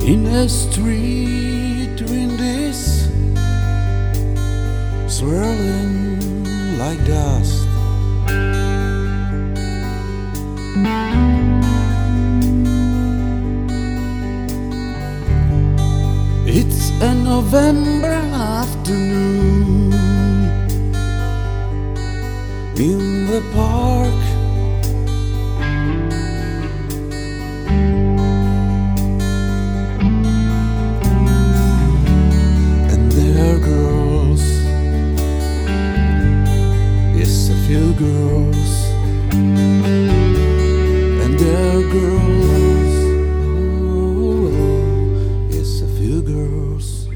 In a street wind is swirling like dust. It's a November afternoon in the park. Girls, and there are girls, oh, yes, a few girls.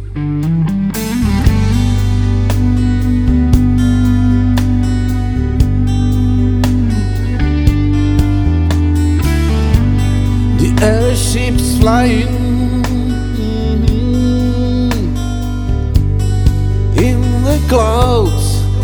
The airships flying in the clouds.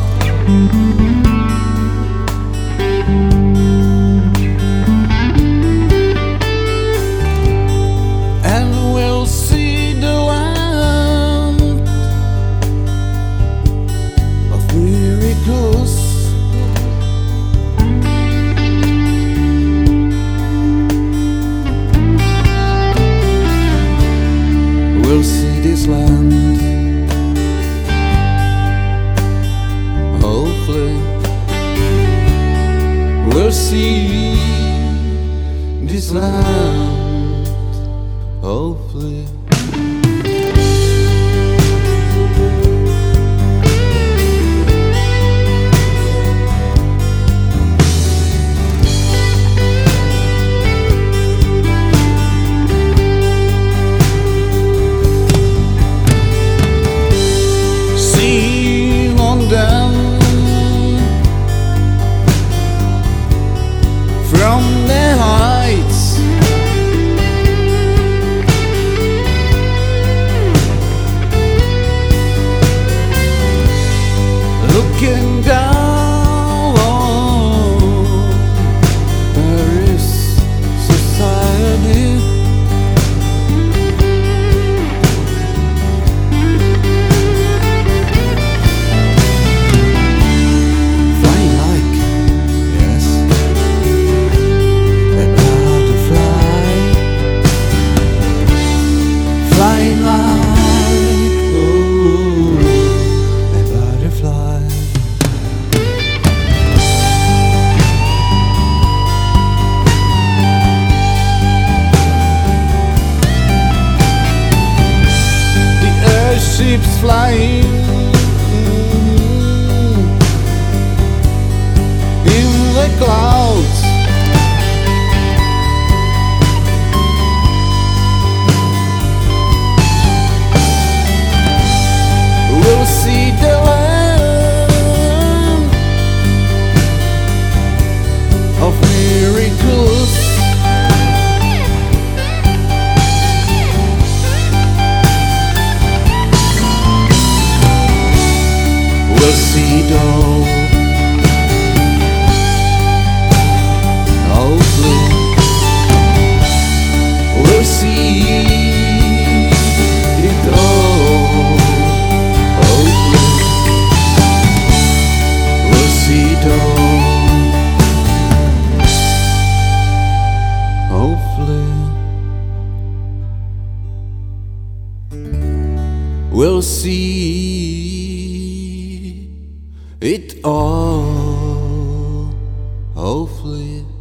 We'll see this land, hopefully. We'll see this land, hopefully. From the heights, looking down on Paris society, flying like, yes, flying like, oh, a butterfly. The airships flying in the clouds. We'll see the land of miracles. We'll see dawn, hopefully. We'll see it all. We'll see it all, hopefully.